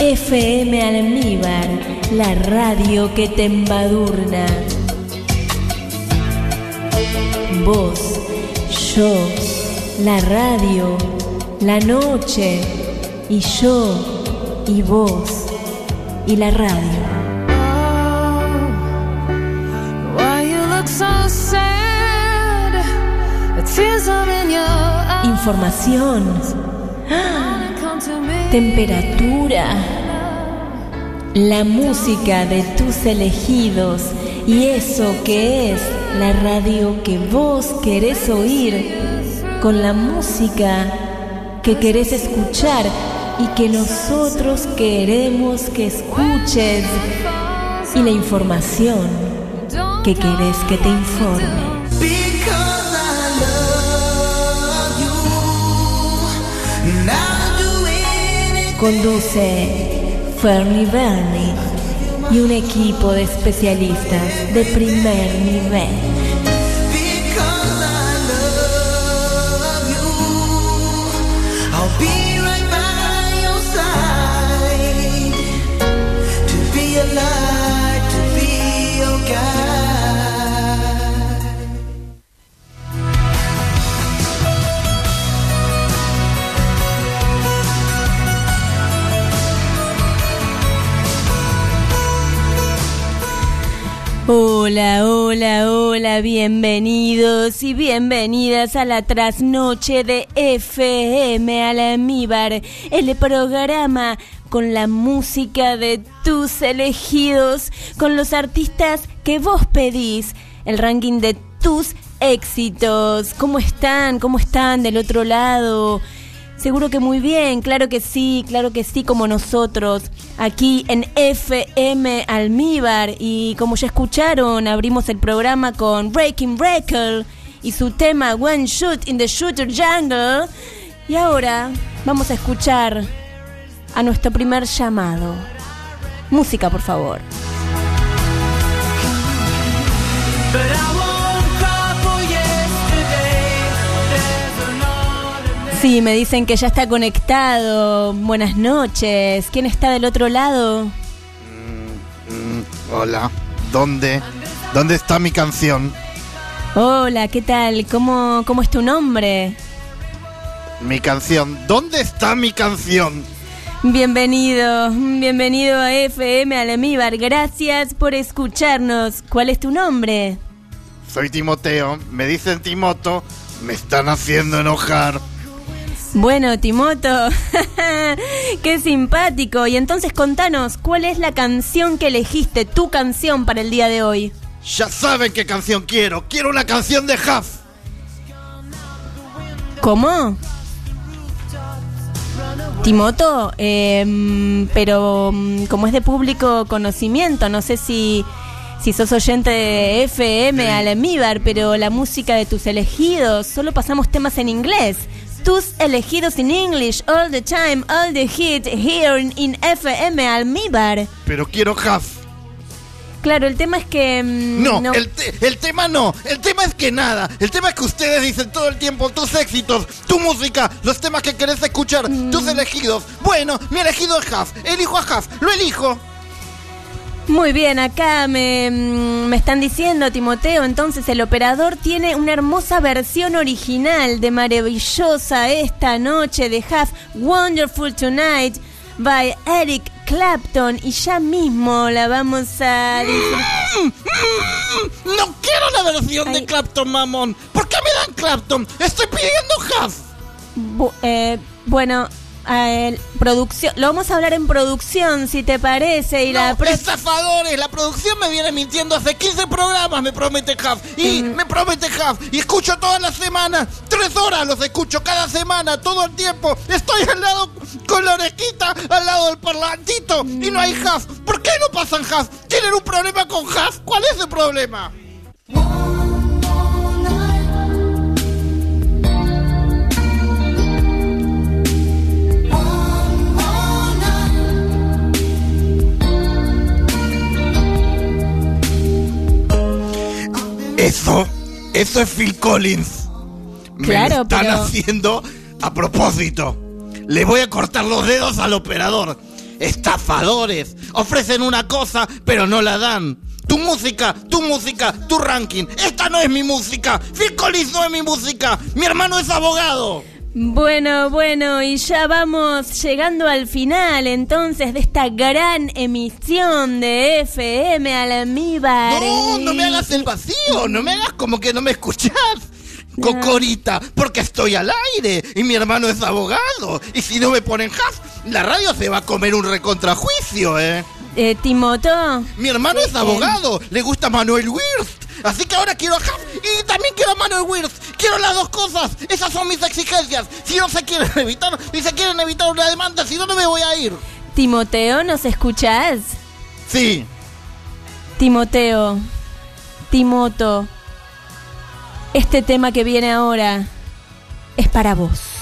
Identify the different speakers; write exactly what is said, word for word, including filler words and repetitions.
Speaker 1: F M Almíbar, la radio que te embadurna. Vos, yo, la radio, la noche, y yo, y vos, y la radio. Información, temperatura, la música de tus elegidos y eso que es la radio que vos querés oír, con la música que querés escuchar y que nosotros queremos que escuches, y la información que querés que te informe. Conduce Fernie Bernie y un equipo de especialistas de primer nivel. Hola, hola, hola, bienvenidos y bienvenidas a la trasnoche de F M Almíbar, el programa con la música de tus elegidos, con los artistas que vos pedís, el ranking de tus éxitos. ¿Cómo están? ¿Cómo están del otro lado? Seguro que muy bien, claro que sí, claro que sí, como nosotros, aquí en F M Almíbar. Y como ya escucharon, abrimos el programa con Breaking Breaker y su tema One Shoot in the Shooter Jungle. Y ahora vamos a escuchar a nuestro primer llamado. Música, por favor. Sí, me dicen que ya está conectado. Buenas noches. ¿Quién está del otro lado?
Speaker 2: Mm, mm, hola. ¿Dónde? ¿Dónde está mi canción?
Speaker 1: Hola, ¿qué tal? ¿Cómo, cómo es tu nombre?
Speaker 2: Mi canción. ¿Dónde está mi canción?
Speaker 1: Bienvenido, bienvenido a F M Almíbar. Gracias por escucharnos. ¿Cuál es tu nombre?
Speaker 2: Soy Timoteo. Me dicen Timoto. Me están haciendo enojar.
Speaker 1: Bueno, Timoto, qué simpático. Y entonces contanos, ¿cuál es la canción que elegiste, tu canción para el día de hoy?
Speaker 2: Ya saben qué canción quiero. Quiero una canción de Huff.
Speaker 1: ¿Cómo? Timoto, eh, pero como es de público conocimiento, no sé si, si sos oyente de F M Almíbar, pero la música de tus elegidos, solo pasamos temas en inglés. Tus elegidos in English, all the time, all the hit, here in F M Almíbar.
Speaker 2: Pero quiero Huff.
Speaker 1: Claro, el tema es que... Mmm,
Speaker 2: no, no. El, te- el tema no. El tema es que nada. El tema es que ustedes dicen todo el tiempo tus éxitos, tu música, los temas que querés escuchar, mm. tus elegidos. Bueno, mi elegido es Huff. Elijo a Huff. Lo elijo.
Speaker 1: Muy bien, acá me, me están diciendo, Timoteo, entonces el operador tiene una hermosa versión original de Maravillosa Esta Noche de Huff, Wonderful Tonight, by Eric Clapton, y ya mismo la vamos a disfrutar.
Speaker 2: No quiero la versión
Speaker 1: Ay.
Speaker 2: de Clapton, mamón. ¿Por qué me dan Clapton? Estoy pidiendo Huff.
Speaker 1: Bu- eh, bueno... Eh, producción, lo vamos a hablar en producción, si te parece. Y
Speaker 2: no,
Speaker 1: la pro-
Speaker 2: estafadores, la producción me viene mintiendo hace quince programas, me promete Huff. Y mm. me promete Huff. Y escucho todas las semanas, tres horas los escucho cada semana, todo el tiempo. Estoy al lado, con la orejita, al lado del parlantito, mm. y no hay Huff. ¿Por qué no pasan Huff? ¿Tienen un problema con Huff? ¿Cuál es el problema? Eso, eso es Phil Collins. Me
Speaker 1: claro,
Speaker 2: lo están
Speaker 1: pero...
Speaker 2: haciendo a propósito. Le voy a cortar los dedos al operador. Estafadores. Ofrecen una cosa, pero no la dan. Tu música, tu música, tu ranking. Esta no es mi música. Phil Collins no es mi música. Mi hermano es abogado.
Speaker 1: Bueno, bueno, y ya vamos llegando al final entonces de esta gran emisión de F M Almíbar.
Speaker 2: No, no me hagas el vacío, no me hagas como que no me escuchás. Cocorita, porque estoy al aire y mi hermano es abogado. Y si no me ponen Huff, la radio se va a comer un recontrajuicio, ¿eh?
Speaker 1: Eh, Timoto.
Speaker 2: Mi hermano es abogado, le gusta Manuel Wirth. Así que ahora quiero a Huff y también quiero a Manuel Wirth. Quiero las dos cosas, esas son mis exigencias. Si no se quieren evitar, si se quieren evitar una demanda, si no, no me voy a ir.
Speaker 1: Timoteo, ¿nos escuchás?
Speaker 2: Sí.
Speaker 1: Timoteo, Timoto, este tema que viene ahora es para vos.